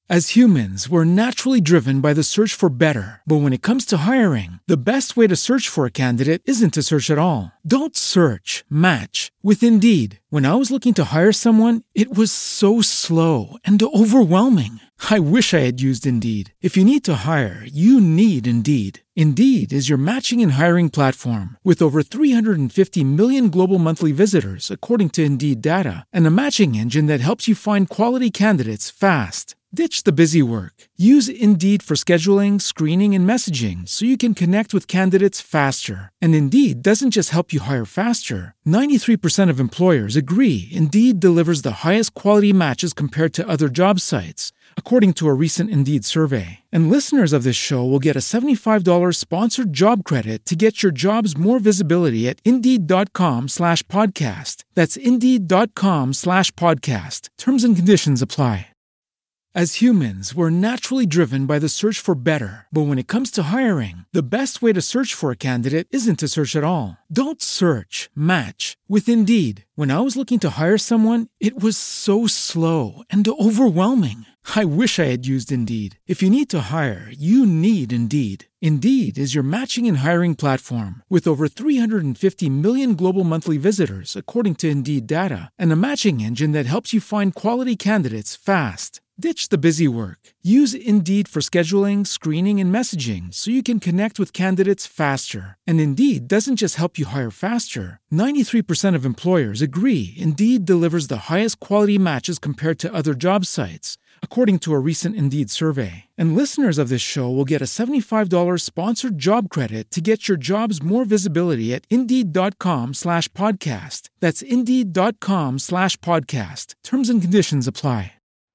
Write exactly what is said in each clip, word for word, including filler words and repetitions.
As humans, we're naturally driven by the search for better. But when it comes to hiring, the best way to search for a candidate isn't to search at all. Don't search, match with Indeed. When I was looking to hire someone, it was so slow and overwhelming. I wish I had used Indeed. If you need to hire, you need Indeed. Indeed is your matching and hiring platform with over three hundred fifty million global monthly visitors, according to Indeed data, and a matching engine that helps you find quality candidates fast. Ditch the busy work. Use Indeed for scheduling, screening, and messaging so you can connect with candidates faster. And Indeed doesn't just help you hire faster. ninety-three percent of employers agree Indeed delivers the highest quality matches compared to other job sites, according to a recent Indeed survey. And listeners of this show will get a seventy-five dollars sponsored job credit to get your jobs more visibility at Indeed.com slash podcast. That's Indeed.com slash podcast. Terms and conditions apply. As humans, we're naturally driven by the search for better. But when it comes to hiring, the best way to search for a candidate isn't to search at all. Don't search, match with Indeed. When I was looking to hire someone, it was so slow and overwhelming. I wish I had used Indeed. If you need to hire, you need Indeed. Indeed is your matching and hiring platform with over three hundred fifty million global monthly visitors, according to Indeed data, and a matching engine that helps you find quality candidates fast. Ditch the busy work. Use Indeed for scheduling, screening, and messaging so you can connect with candidates faster. And Indeed doesn't just help you hire faster. ninety-three percent of employers agree Indeed delivers the highest quality matches compared to other job sites, according to a recent Indeed survey. And listeners of this show will get a seventy-five dollars sponsored job credit to get your jobs more visibility at Indeed.com slash podcast. That's Indeed.com slash podcast. Terms and conditions apply.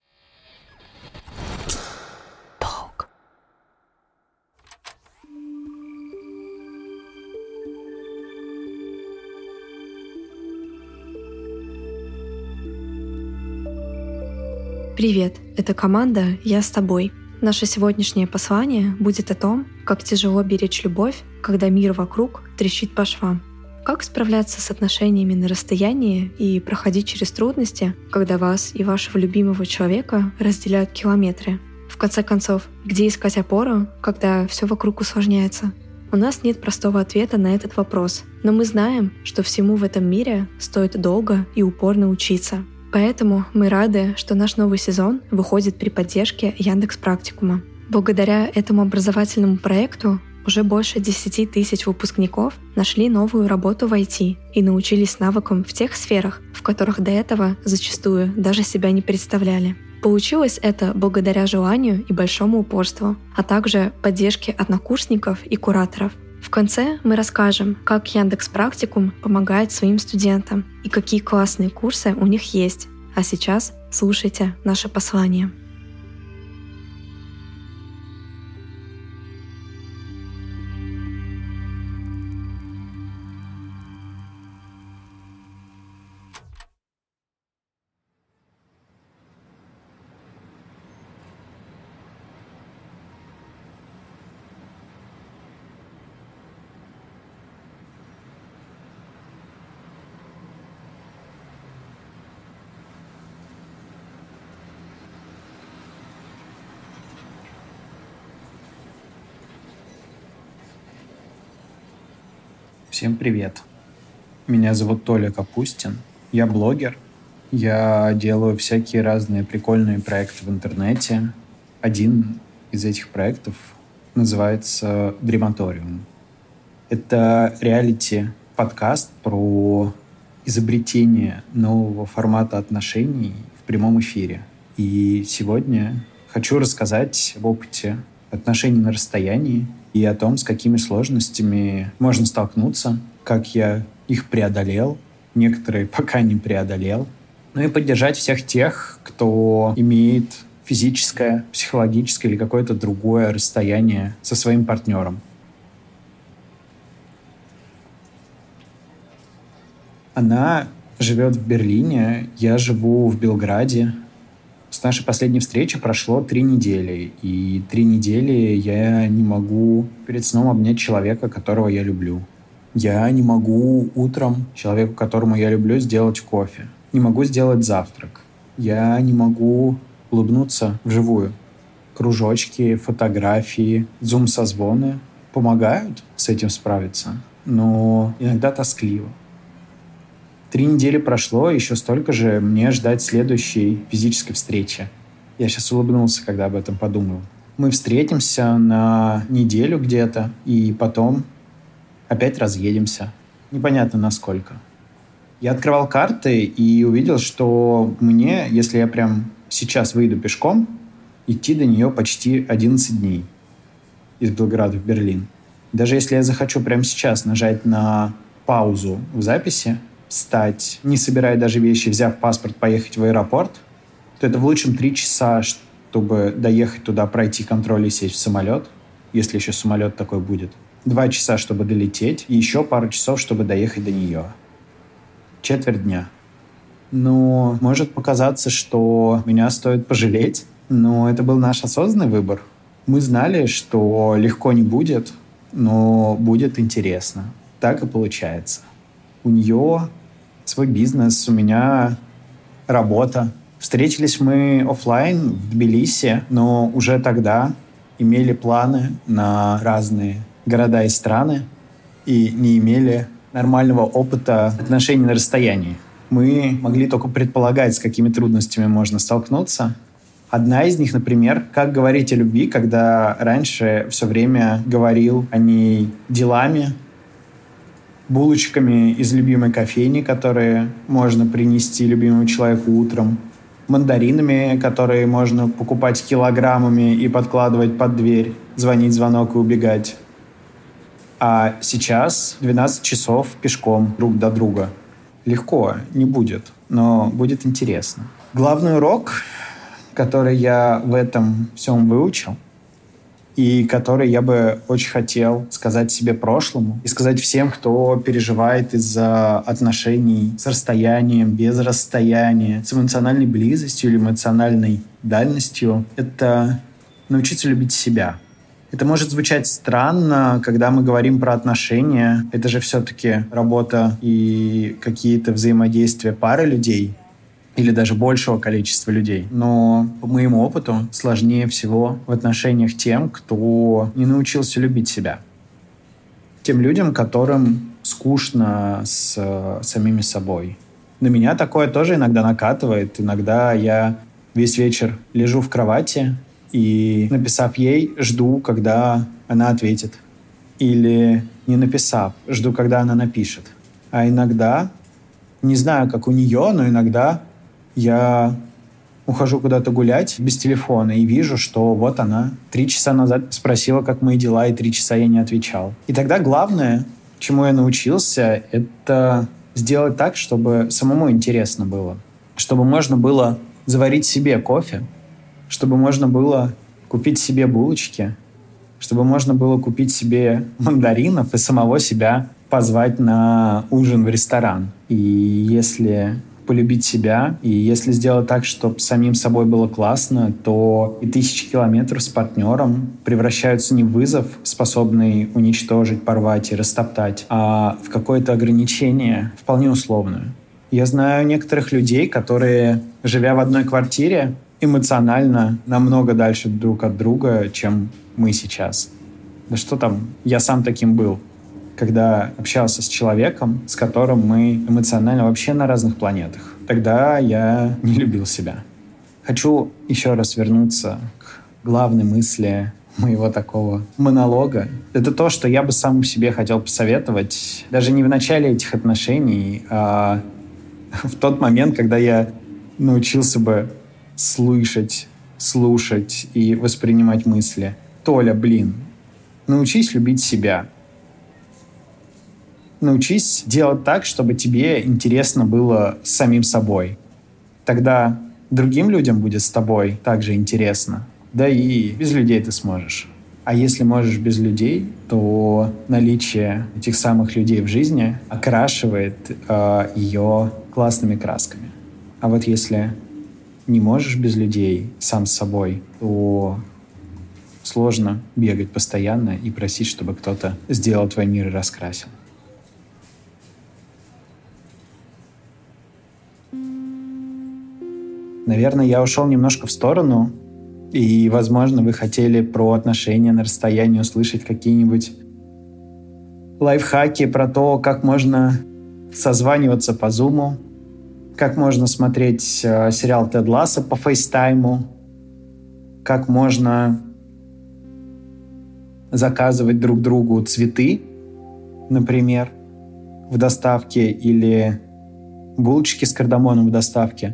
Привет, это команда «Я с тобой». Наше сегодняшнее послание будет о том, как тяжело беречь любовь, когда мир вокруг трещит по швам. Как справляться с отношениями на расстоянии и проходить через трудности, когда вас и вашего любимого человека разделяют километры. В конце концов, где искать опору, когда все вокруг усложняется? У нас нет простого ответа на этот вопрос, но мы знаем, что всему в этом мире стоит долго и упорно учиться. Поэтому мы рады, что наш новый сезон выходит при поддержке Яндекс.Практикума. Благодаря этому образовательному проекту уже больше десять тысяч выпускников нашли новую работу в ай ти и научились навыкам в тех сферах, в которых до этого зачастую даже себя не представляли. Получилось это благодаря желанию и большому упорству, а также поддержке однокурсников и кураторов. В конце мы расскажем, как Яндекс.Практикум помогает своим студентам и какие классные курсы у них есть. А сейчас слушайте наше послание. Всем привет! Меня зовут Толя Капустин. Я блогер. Я делаю всякие разные прикольные проекты в интернете. Один из этих проектов называется «Дрематориум». Это реалити-подкаст про изобретение нового формата отношений в прямом эфире. И сегодня хочу рассказать об опыте отношений на расстоянии и о том, с какими сложностями можно столкнуться, как я их преодолел, некоторые пока не преодолел. Ну и поддержать всех тех, кто имеет физическое, психологическое или какое-то другое расстояние со своим партнером. Она живет в Берлине, я живу в Белграде. С нашей последней встречи прошло три недели, и три недели я не могу перед сном обнять человека, которого я люблю. Я не могу утром человеку, которому я люблю, сделать кофе. Не могу сделать завтрак. Я не могу улыбнуться вживую кружочки, фотографии, зум-созвоны помогают с этим справиться, но иногда тоскливо. Три недели прошло, еще столько же мне ждать следующей физической встречи. Я сейчас улыбнулся, когда об этом подумал. Мы встретимся на неделю где-то, и потом опять разъедемся. Непонятно насколько. Я открывал карты и увидел, что мне, если я прям сейчас выйду пешком, идти до нее почти одиннадцать дней из Белграда в Берлин. Даже если я захочу прямо сейчас нажать на паузу в записи, встать, не собирая даже вещи, взяв паспорт, поехать в аэропорт, то это в лучшем три часа, чтобы доехать туда, пройти контроль и сесть в самолет, если еще самолет такой будет. Два часа, чтобы долететь, и еще пару часов, чтобы доехать до нее. Четверть дня. Ну, может показаться, что меня стоит пожалеть, но это был наш осознанный выбор. Мы знали, что легко не будет, но будет интересно. Так и получается. У нее свой бизнес, у меня работа. Встретились мы офлайн в Тбилиси, но уже тогда имели планы на разные города и страны и не имели нормального опыта отношений на расстоянии. Мы могли только предполагать, с какими трудностями можно столкнуться. Одна из них, например, как говорить о любви, когда раньше все время говорил о ней делами, булочками из любимой кофейни, которые можно принести любимому человеку утром, мандаринами, которые можно покупать килограммами и подкладывать под дверь, звонить звонок и убегать. А сейчас двенадцать часов пешком друг до друга. Легко не будет, но будет интересно. Главный урок, который я в этом всем выучил, и который я бы очень хотел сказать себе прошлому и сказать всем, кто переживает из-за отношений с расстоянием, без расстояния, с эмоциональной близостью или эмоциональной дальностью, это научиться любить себя. Это может звучать странно, когда мы говорим про отношения. Это же все-таки работа и какие-то взаимодействия пары людей или даже большего количества людей. Но по моему опыту сложнее всего в отношениях тем, кто не научился любить себя. Тем людям, которым скучно с самими собой. На меня такое тоже иногда накатывает. Иногда я весь вечер лежу в кровати и, написав ей, жду, когда она ответит. Или не написав, жду, когда она напишет. А иногда, не знаю, как у нее, но иногда я ухожу куда-то гулять без телефона и вижу, что вот она три часа назад спросила, как мои дела, и три часа я не отвечал. И тогда главное, чему я научился, это сделать так, чтобы самому интересно было. Чтобы можно было заварить себе кофе, чтобы можно было купить себе булочки, чтобы можно было купить себе мандаринов и самого себя позвать на ужин в ресторан. И если полюбить себя, и если сделать так, чтобы самим собой было классно, то и тысячи километров с партнером превращаются не в вызов, способный уничтожить, порвать и растоптать, а в какое-то ограничение, вполне условное. Я знаю некоторых людей, которые, живя в одной квартире, эмоционально намного дальше друг от друга, чем мы сейчас. Да что там, я сам таким был, когда общался с человеком, с которым мы эмоционально вообще на разных планетах. Тогда я не любил себя. Хочу еще раз вернуться к главной мысли моего такого монолога. Это то, что я бы сам себе хотел посоветовать, даже не в начале этих отношений, а в тот момент, когда я научился бы слышать, слушать и воспринимать мысли. Толя, блин, научись любить себя. Научись делать так, чтобы тебе интересно было с самим собой. Тогда другим людям будет с тобой также интересно. Да и без людей ты сможешь. А если можешь без людей, то наличие этих самых людей в жизни окрашивает э, ее классными красками. А вот если не можешь без людей сам с собой, то сложно бегать постоянно и просить, чтобы кто-то сделал твой мир и раскрасил. Наверное, я ушел немножко в сторону, И, возможно, вы хотели про отношения на расстоянии услышать какие-нибудь лайфхаки про то, как можно созваниваться по Зуму, как можно смотреть э, сериал Тед Лассо по фейстайму, как можно заказывать друг другу цветы, например, в доставке, или булочки с кардамоном в доставке.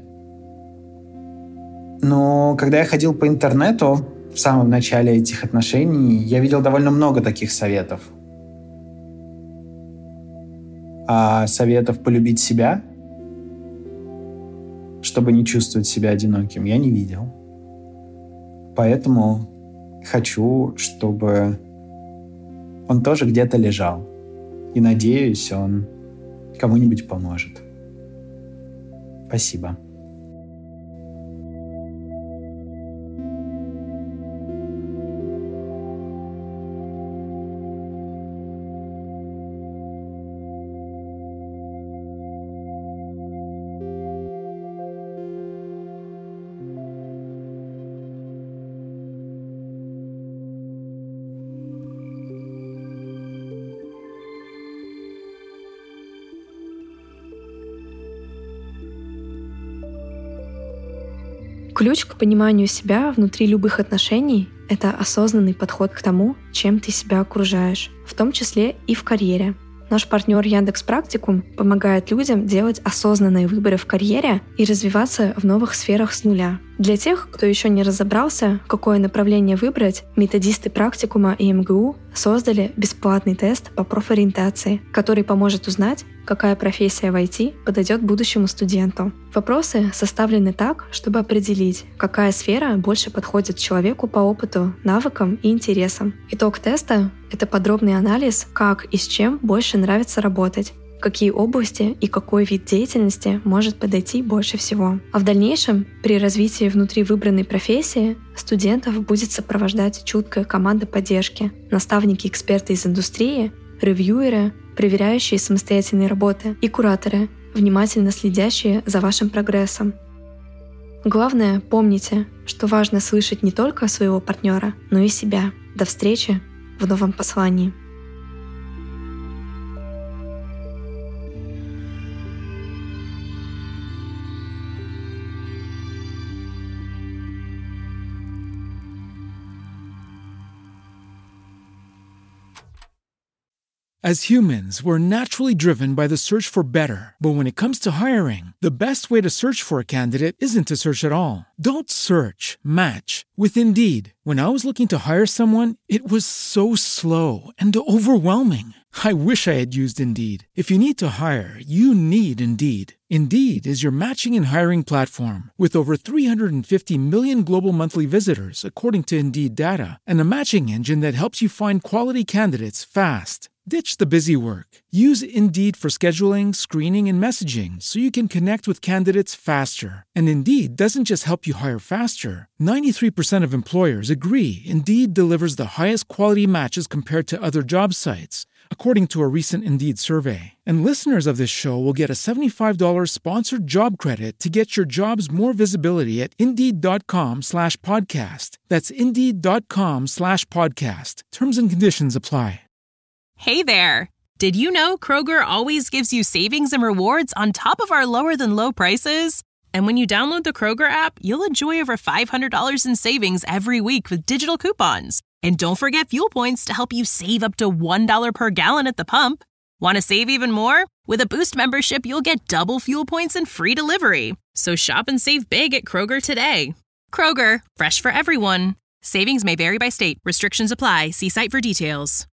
Но когда я ходил по интернету в самом начале этих отношений, я видел довольно много таких советов. А советов полюбить себя, чтобы не чувствовать себя одиноким, я не видел. Поэтому хочу, чтобы он тоже где-то лежал. И надеюсь, он кому-нибудь поможет. Спасибо. Ключ к пониманию себя внутри любых отношений — это осознанный подход к тому, чем ты себя окружаешь, в том числе и в карьере. Наш партнер Яндекс.Практикум помогает людям делать осознанные выборы в карьере и развиваться в новых сферах с нуля. Для тех, кто еще не разобрался, какое направление выбрать, методисты практикума и эм гэ у создали бесплатный тест по профориентации, который поможет узнать, какая профессия в ай ти подойдет будущему студенту. Вопросы составлены так, чтобы определить, какая сфера больше подходит человеку по опыту, навыкам и интересам. Итог теста — это подробный анализ, как и с чем больше нравится работать, какие области и какой вид деятельности может подойти больше всего. А в дальнейшем, при развитии внутри выбранной профессии, студентов будет сопровождать чуткая команда поддержки, наставники-эксперты из индустрии, ревьюеры, проверяющие самостоятельные работы, и кураторы, внимательно следящие за вашим прогрессом. Главное, помните, что важно слышать не только своего партнера, но и себя. До встречи в новом послании. As humans, we're naturally driven by the search for better. But when it comes to hiring, the best way to search for a candidate isn't to search at all. Don't search, match with Indeed. When I was looking to hire someone, it was so slow and overwhelming. I wish I had used Indeed. If you need to hire, you need Indeed. Indeed is your matching and hiring platform with over three hundred fifty million global monthly visitors, according to Indeed data, and a matching engine that helps you find quality candidates fast. Ditch the busy work. Use Indeed for scheduling, screening, and messaging so you can connect with candidates faster. And Indeed doesn't just help you hire faster. ninety-three percent of employers agree Indeed delivers the highest quality matches compared to other job sites, according to a recent Indeed survey. And listeners of this show will get a seventy-five dollars sponsored job credit to get your jobs more visibility at Indeed.com slash podcast. That's Indeed.com slash podcast. Terms and conditions apply. Hey there! Did you know Kroger always gives you savings and rewards on top of our lower-than-low prices? And when you download the Kroger app, you'll enjoy over five hundred dollars in savings every week with digital coupons. And don't forget fuel points to help you save up to one dollar per gallon at the pump. Want to save even more? With a Boost membership, you'll get double fuel points and free delivery. So shop and save big at Kroger today. Kroger, fresh for everyone. Savings may vary by state. Restrictions apply. See site for details.